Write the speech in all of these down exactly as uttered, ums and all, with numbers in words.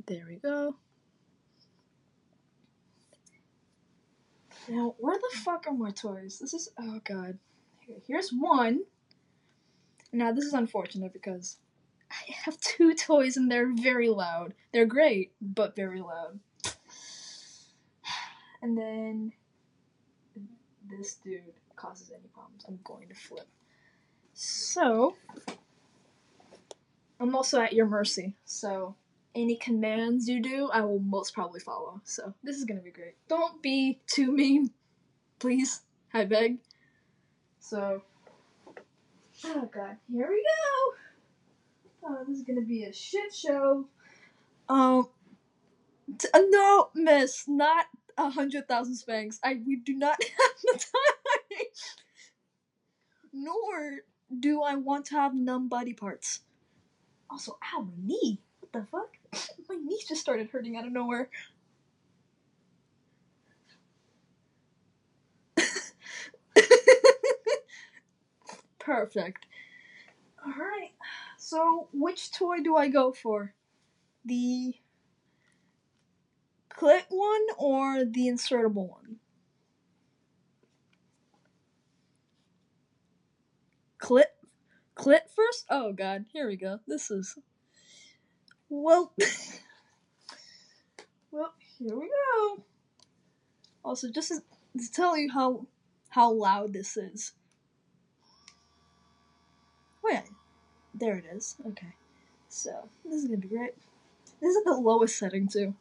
There we go. Now, where the fuck are my toys? This is, oh god. Here, here's one. Now, this is unfortunate because I have two toys and they're very loud. They're great, but very loud. And then this dude causes any problems, I'm going to flip. So, I'm also at your mercy. So, any commands you do, I will most probably follow. So, this is gonna be great. Don't be too mean, please. I beg. So, oh god, here we go. Oh, this is gonna be a shit show. Um, t- uh, no, miss, not a hundred thousand spanks. I we do not have the time. Nor do I want to have numb body parts. Also, ow, my knee. What the fuck? My knee just started hurting out of nowhere. Perfect. Alright. So, which toy do I go for? The clit one or the insertable one? Clit? Clit first? Oh god, here we go. This is... Well... well, here we go. Also, just to, to tell you how how loud this is. Wait, there it is. Okay. So, this is gonna be great. This is at the lowest setting, too.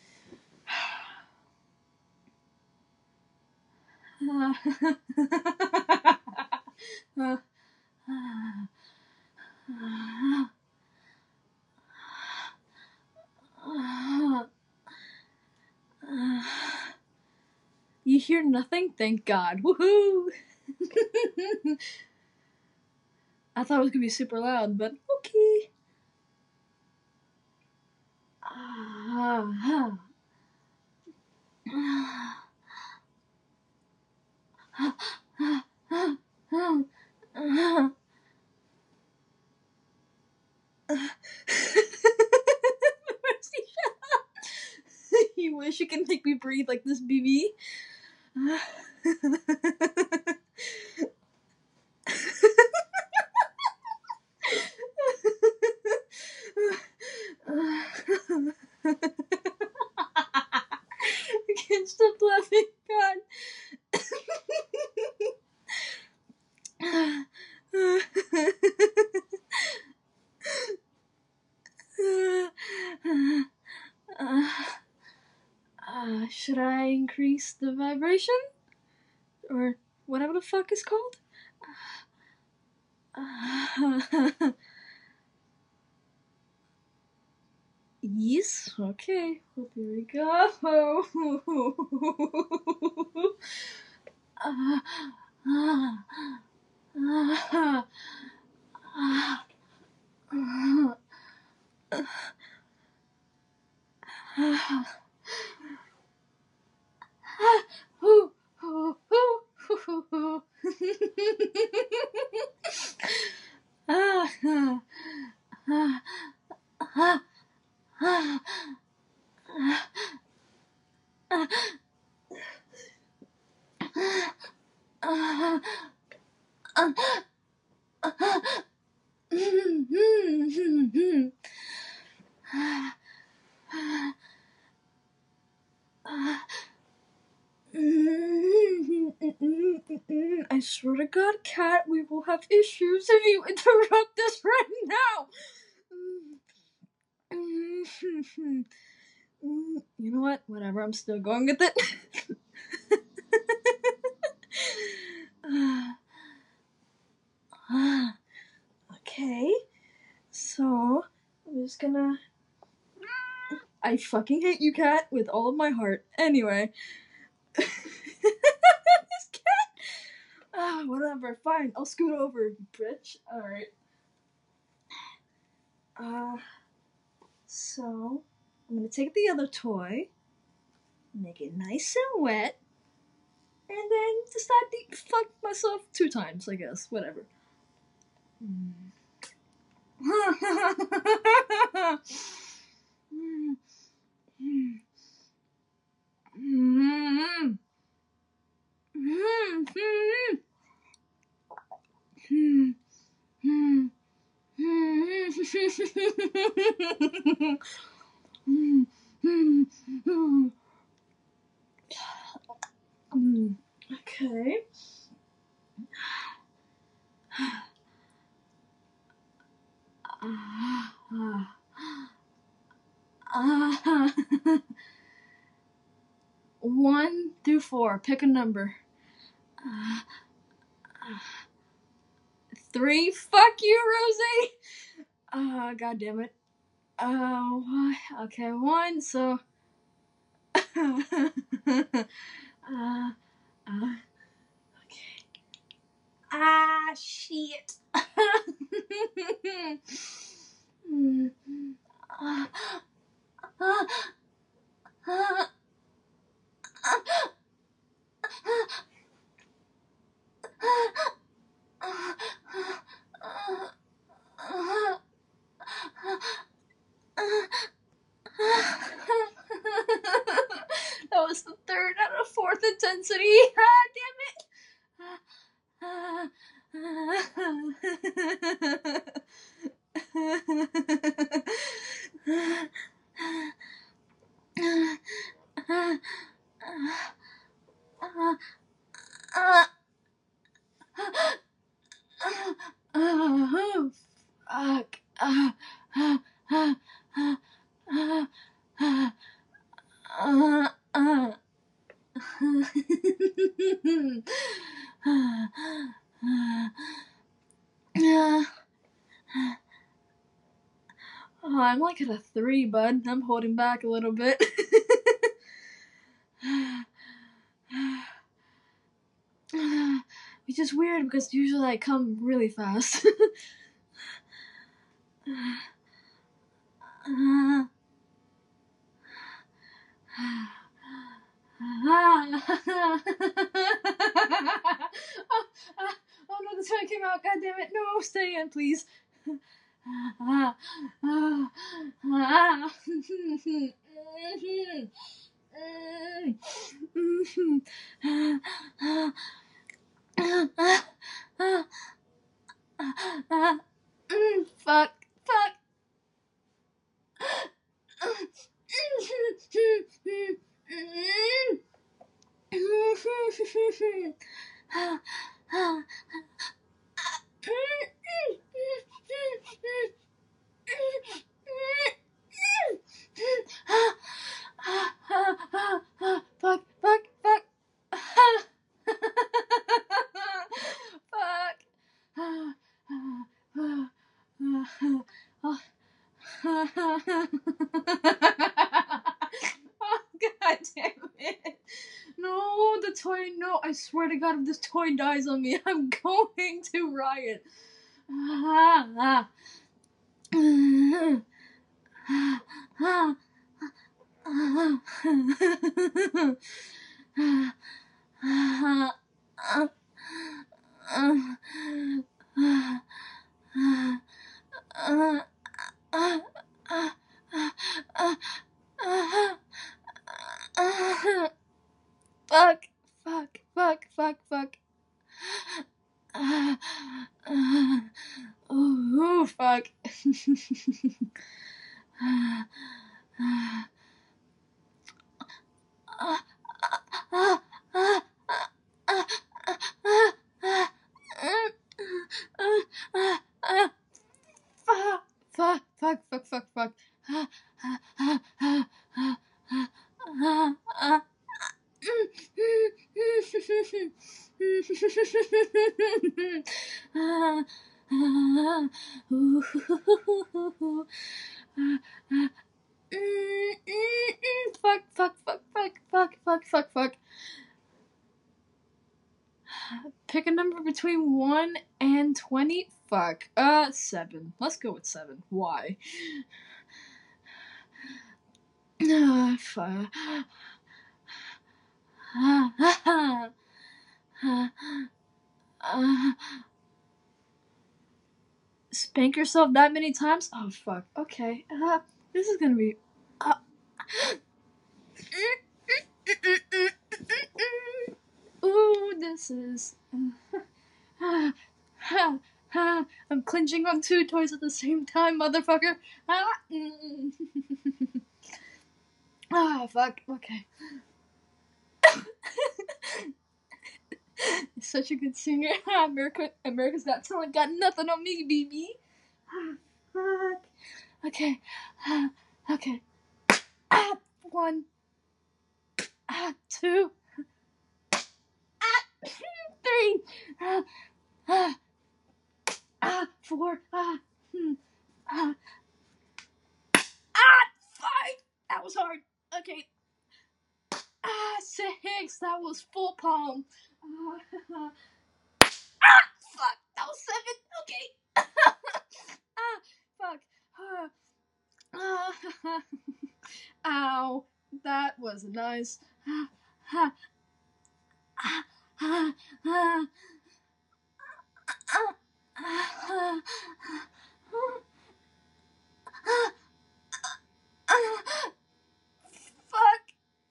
You hear nothing? Thank God. Woohoo! I thought it was gonna be super loud, but okay. You wish you could make me breathe like this, B B. I can't stop laughing. God. Uh, should I increase the vibration? Or whatever the fuck is called? Uh, yes, okay. Well, here we go. uh, uh, uh, uh, uh, I swear to God, Cat, we will have issues if you interrupt us right now. You know what? Whatever, I'm still going with it. Okay, so I'm just gonna... I fucking hate you, Cat, with all of my heart. Anyway. This cat! Ah, whatever, fine, I'll scoot over, bitch. Alright. Uh, so, I'm gonna take the other toy, make it nice and wet, and then decide to fuck myself two times, I guess. Whatever. Mm. Okay. One through four. Pick a number. Uh, three. Fuck you, Rosie. Oh, God damn it. Oh, uh, okay. One. So. uh, uh, okay. Ah, shit. mm. uh, uh, uh, that was the third out of fourth intensity. Ah, damn it. Oh, fuck. Uh, uh, uh, uh, uh, uh, uh, uh. Oh, I'm like at a three, bud. I'm holding back a little bit. Which is weird because usually I come really fast. uh, oh, oh, oh no, the toy came out. God damn it. No, stay in, please. Fuck. Fuck. Fuck, fuck, fuck. Fuck. Oh, God damn it. No, the toy, no. I swear to God, if this toy dies on me, I'm going to riot. Fuck, fuck, fuck, fuck, fuck. Oh, fuck. Fuck, fuck, fuck, fuck, fuck. Fuck, fuck, fuck, fuck, fuck, fuck, fuck, fuck. Pick a number between one and twenty. Fuck. Uh, seven. Let's go with seven. Why? Uh, fuck. Spank yourself that many times? Oh, fuck. Okay. Uh, this is gonna be. Uh... Ooh, this is. Ah, I'm clenching on two toys at the same time, motherfucker. Ah, mm. Ah, fuck. Okay. Such a good singer. America, America's Got Talent got nothing on me, baby. Ah, fuck. Okay. Ah, okay. Ah, one. Ah, two. Ah, three. Ah, ah, ah, four. Ah, hmm. Ah, ah, five. That was hard. Okay. Ah, six. That was full palm. Ah, ah, fuck. That was seven. Okay. Ah, fuck. Ah, ah, ow. That was nice. Ah, ah, ah, ah, ah, ah, ah, ah, ah, fuck.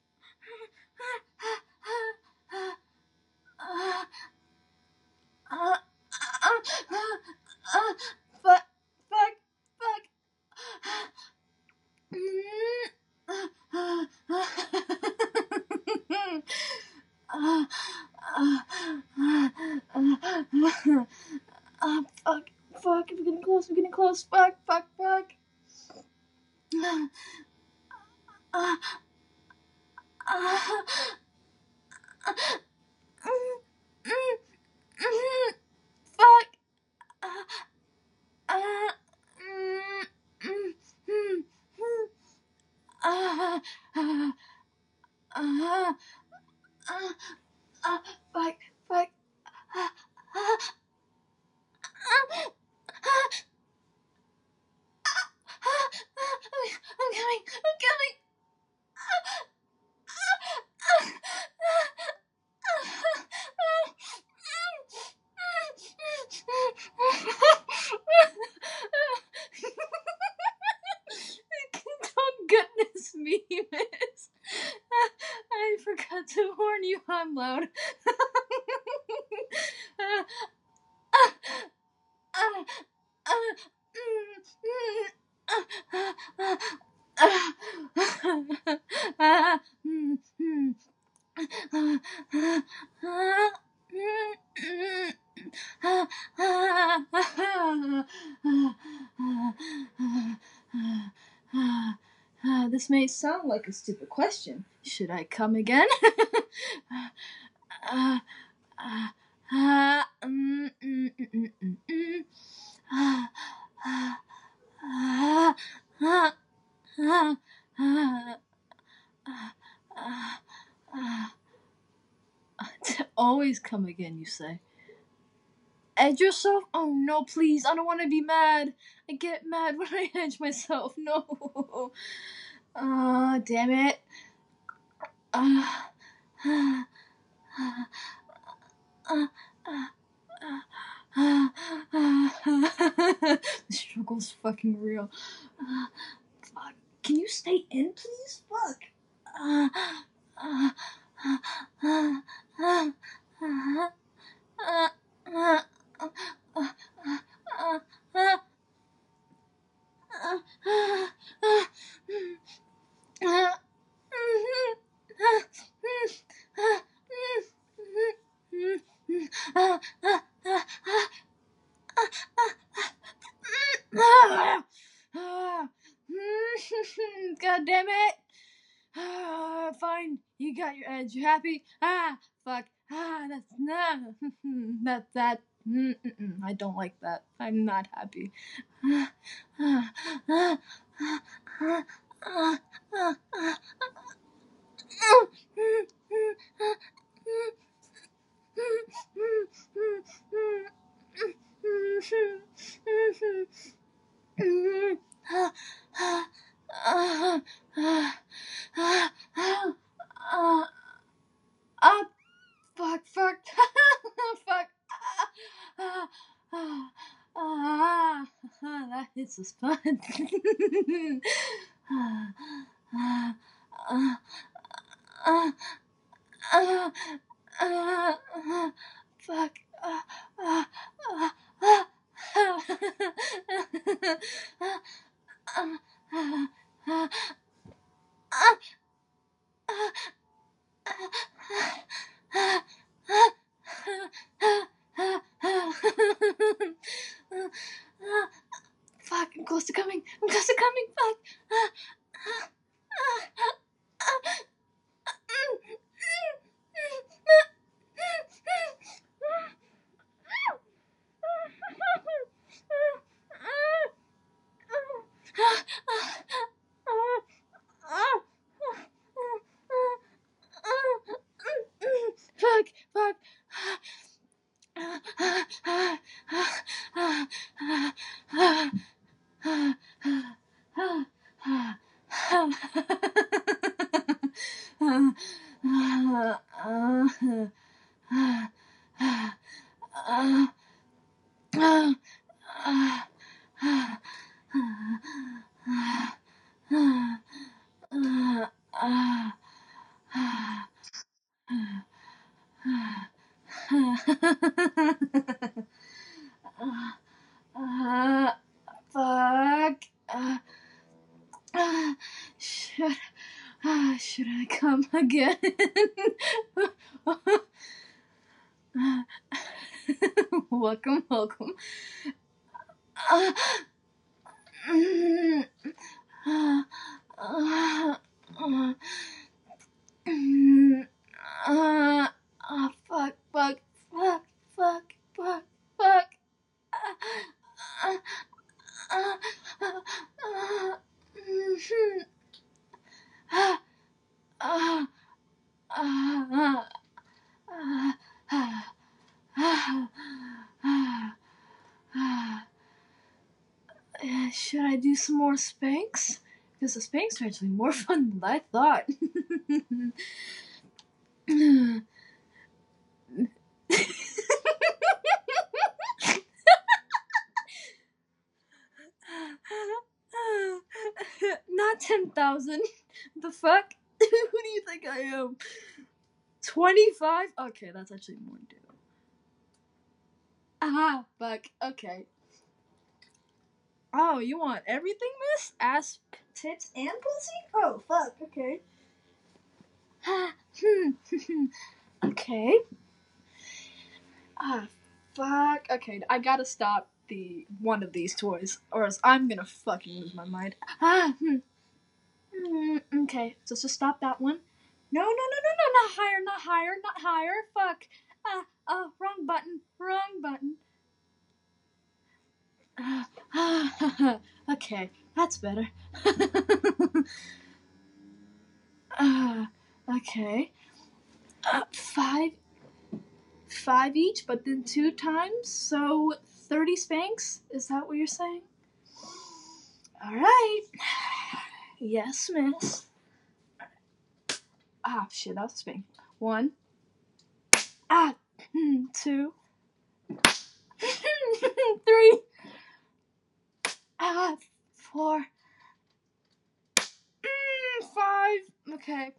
Ah, ah, ah, ah, fuck, fuck, fuck. Ah, ah, ah, fuck, fuck, we're getting close, we're getting close, fuck, fuck, fuck. Ah, ah, ah, mm, mm, mm, fuck. Ah, ah, mm, mm, mm, mm, ah, ah, ah, ah, ah, fuck, fuck. Ah, ah, ah, ah, I'm coming, I'm coming. Oh, goodness me, miss. I forgot to warn you I'm loud. This may sound like a stupid question. Should I come again? uh, uh, uh, mm, mm, mm, mm, mm. Uh, uh, uh, uh, uh, uh, uh, uh, to always come again, you say. Edge yourself? Oh no, please, I don't want to be mad. I get mad when I edge myself. No. Ah, uh, damn it. Ah, uh, uh, uh, uh, uh, uh, the struggle's fucking real. Uh, fuck. Can you stay in, please? Fuck. Uh, uh, uh, uh, uh, uh, uh, uh, uh, uh, uh, God damn it! Ah, fine, you got your edge. You happy? Ah, fuck. Ah, that's not. that that. Mm-mm. I don't like that. I'm not happy. Ah, ah, ah, ah, ah, ah, ah, ah. Ah, fuck, fuck, fuck. Ah, ah, ah, ah, that hits the spot. ah, ah, ah, ah, ah, ah, ah, fuck. Ah, ah, ah, ah, Fuck, I'm close to coming. I'm close to coming. Fuck. Fuck, fuck. Uh, fuck. Uh, uh, should, uh, should I come again? Welcome, welcome. Uh, mm, uh, uh, uh, mm, uh, uh, fuck, fuck, fuck, fuck, fuck, fuck. Uh, uh, uh, uh, mhm. Uh, uh, uh, uh, uh, uh, uh, should I do some more spanks? Because the spanks are actually more fun than I thought. Not ten thousand. The fuck? Who do you think I am? twenty-five? Okay, that's actually more due. Ah, fuck. Okay. Oh, you want everything, miss? Ass, tits, and pussy? Oh, fuck. Okay. Okay. Ah, fuck. Okay, I gotta stop the one of these toys, or else I'm gonna fucking lose my mind. Ah, hmm. Mm, okay, so just stop that one. No, no, no, no, no, not higher, not higher, not higher. Fuck. Ah, oh, wrong button, wrong button. Ah, okay, that's better. uh, okay. Uh, five, five each, but then two times, so thirty spanks? Is that what you're saying? All right. Yes, miss. Ah, shit, that was a spank. One. Ah, two. Three. Ah, four. Mm, five. Okay.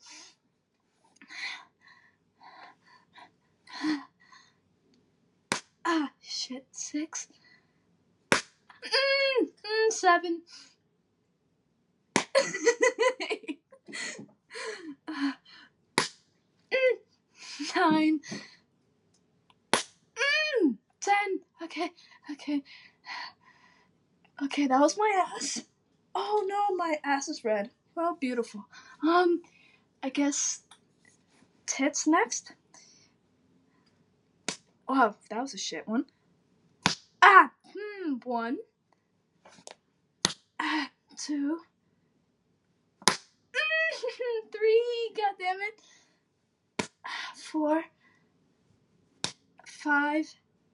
Ah, shit. Six. Mm, mm, seven. uh, mm, nine. Mm, ten. Okay. Okay. Okay, that was my ass. Oh no, my ass is red. Well, beautiful. Um, I guess tits next. Oh, that was a shit one. Ah, hmm, one. Ah, two. Three, god damn it. Four. Five.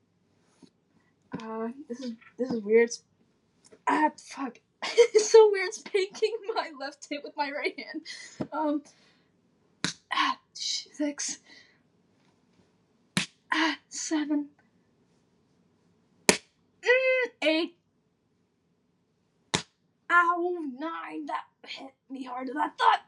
Uh, this is this is weird. Ah, fuck. It's so weird spanking my left hip with my right hand. Um, ah, six. Ah, seven. Mm, eight. Ow, nine. That hit me harder than I thought.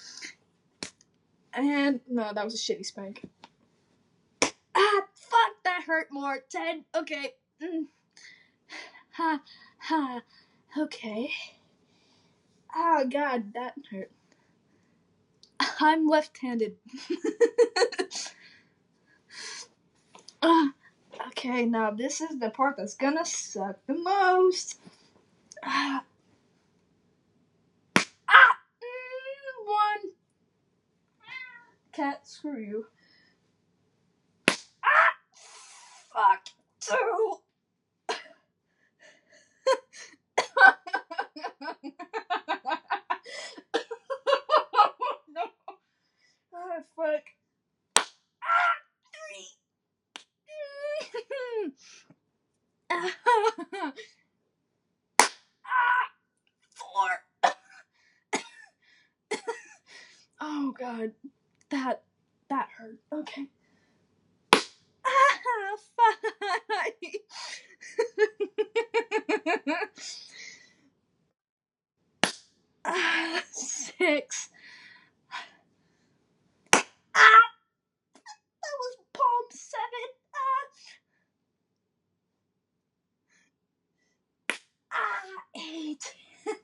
And no, that was a shitty spank. Ah, fuck, that hurt more. Ten. Okay. Mm. Ha, ha. Okay. Oh, God, that hurt. I'm left-handed. uh, okay, now this is the part that's gonna suck the most. Uh, ah! Mm, one. Cat, screw you. Ah! Fuck. Two. No. Oh, fuck. Ah! Three. Ah! Four. Oh, God. That, that hurt. Okay. Ah, five. Ah, six. Ah, that was palm seven. Ah, ah, eight.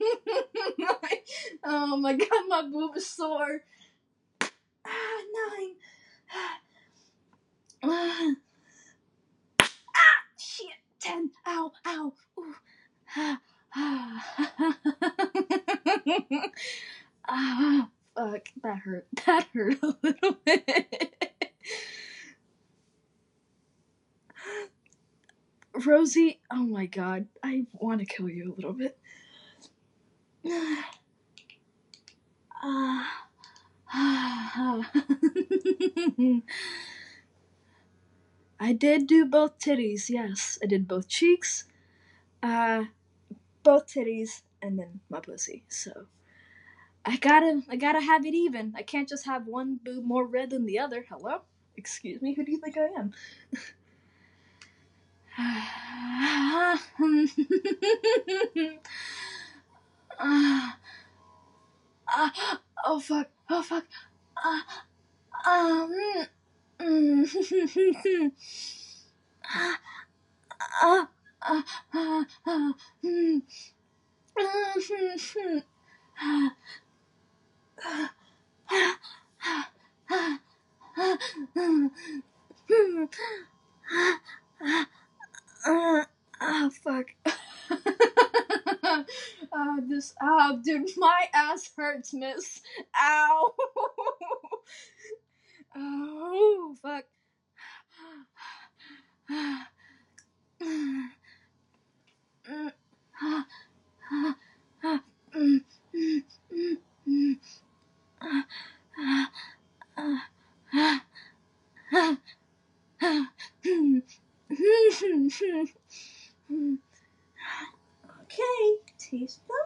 Oh my God, my boob is sore. Ah, nine. Ah, ah, shit. Ten. Ow, ow. Ooh. Ah, ah. Ah, fuck. That hurt. That hurt a little bit. Rosie, oh my God, I want to kill you a little bit. Uh, I did do both titties, yes. I did both cheeks, uh, both titties, and then my pussy. So I gotta, I gotta have it even. I can't just have one boob more red than the other. Hello? Excuse me, who do you think I am? uh, uh, oh fuck! Oh fuck! Uh, um. Mm. uh, uh, uh, uh, uh, mm. Oh fuck. Oh, this, oh, dude, my ass hurts, miss. Ow. Oh, fuck. Okay, taste them.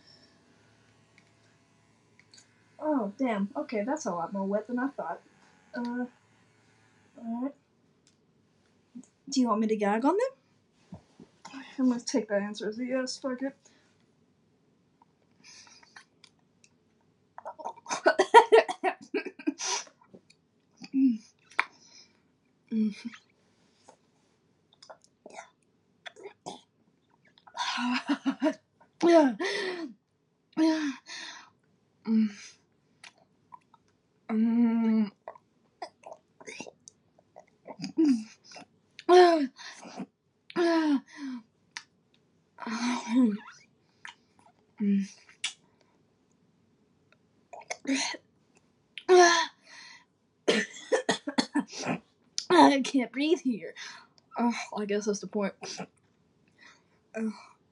Oh, damn. Okay, that's a lot more wet than I thought. Uh, alright. Do you want me to gag on them? I'm gonna take that answer as a yes. Fuck it. Yeah. Yeah. Mm. Mm. Mm. I can't breathe here. Oh, I guess that's the point. Oh.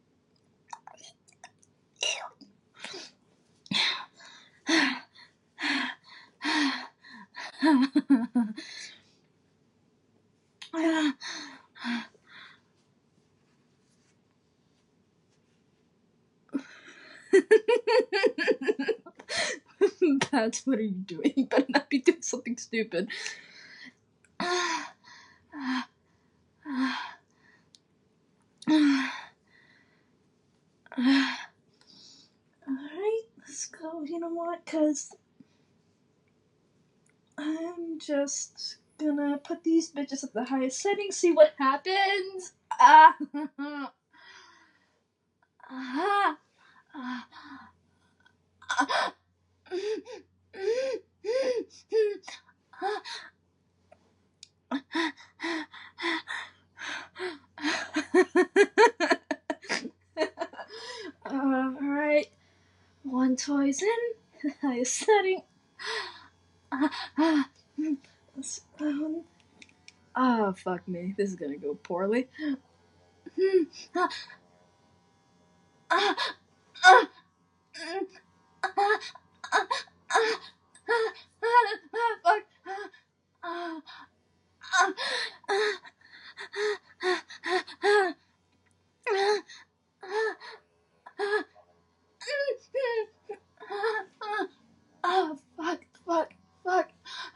Bats, what are you doing? You better not be doing something stupid. Alright, let's go. You know what? Because I'm just gonna put these bitches at the highest setting, see what happens. Ah. Ah, ah, Alright, one toy's in. I is setting. Ah, oh, fuck me. This is gonna go poorly. Fuck. Oh, fuck, fuck, fuck.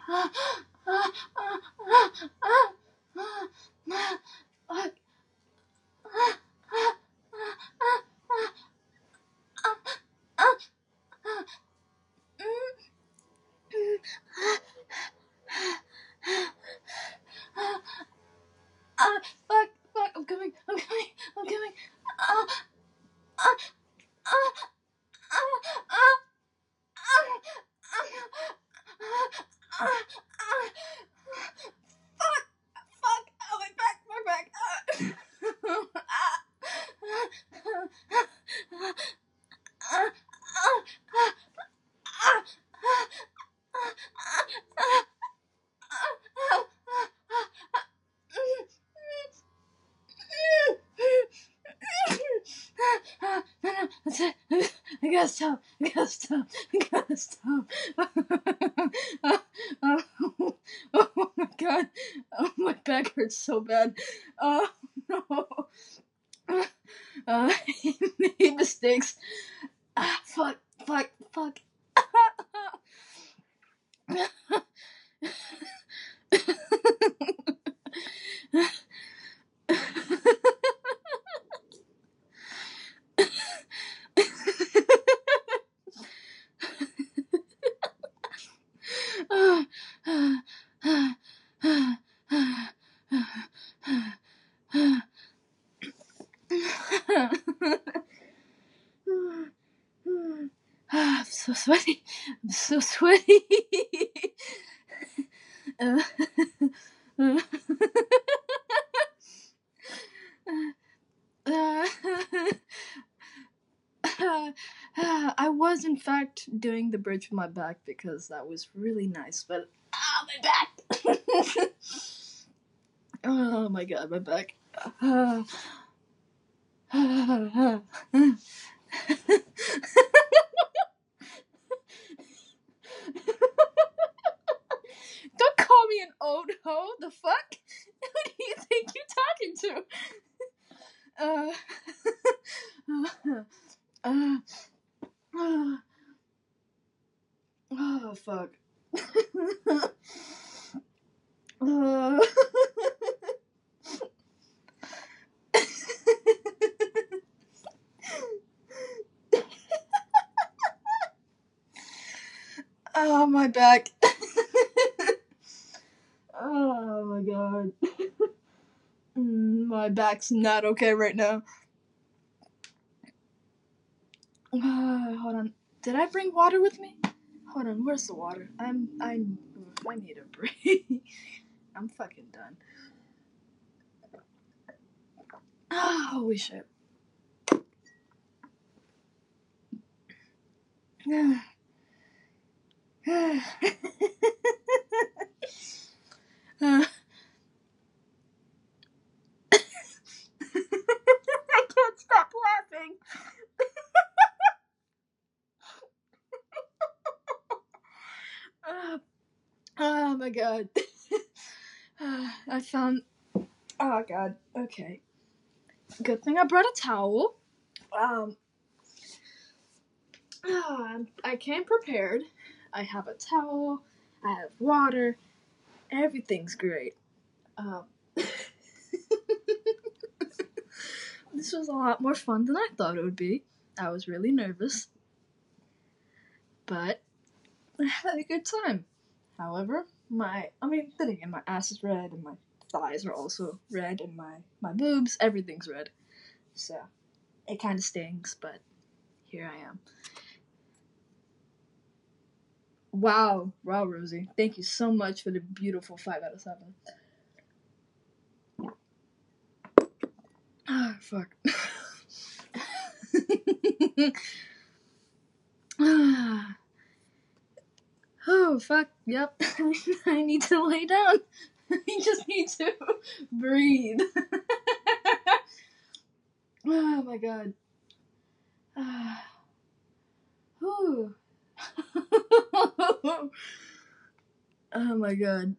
Fuck. Ah, fuck, fuck, I'm coming, I'm coming, I'm coming. Ah, ah, ah, ah, ah, ah, fuck, fuck, oh, my back, my back. That's it. I gotta stop. I gotta stop. I gotta stop. oh, oh, oh my god. Oh, my back hurts so bad. Oh no. Uh, I made mistakes. Ah, fuck, fuck, fuck. I'm so sweaty. I'm so sweaty. uh, uh, uh, I was in fact doing the bridge with my back because that was really nice, but ah, my back! Oh my god, my back. Uh, Don't call me an old hoe. The fuck? Who do you think you're talking to? Uh, uh, uh, oh fuck. uh, oh my back. Oh my god. Mm, my back's not okay right now. Uh, hold on. Did I bring water with me? Hold on. Where's the water? I'm. I'm. I need a break. I'm fucking done. Oh, holy shit. uh. I can't stop laughing. uh, oh my god. uh, I found. Oh god. Okay. Good thing I brought a towel. Um. Uh, I came prepared. I have a towel. I have water. Everything's great. Um. This was a lot more fun than I thought it would be. I was really nervous, but I had a good time. However, my, I mean, then again, my ass is red, and my thighs are also red, and my, my boobs, everything's red. So, it kind of stings, but here I am. Wow, wow, Rosie. Thank you so much for the beautiful five out of seven. Ah, fuck. Oh, fuck. Yep. I need to lay down. I just need to breathe. Oh my god. Whew. Oh my god.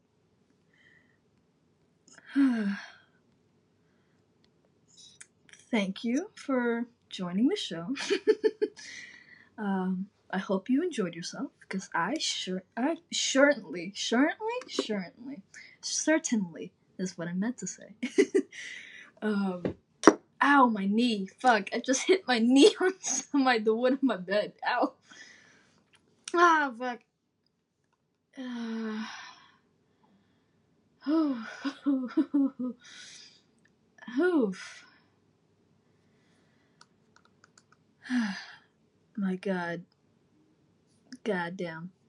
Thank you for joining the show. um, I hope you enjoyed yourself, because I sure, I certainly, certainly, certainly, certainly is what I meant to say. um, ow, my knee. Fuck, I just hit my knee on my the wood of my bed. Ow. Ah, fuck. Uh, Oof. My god. God damn.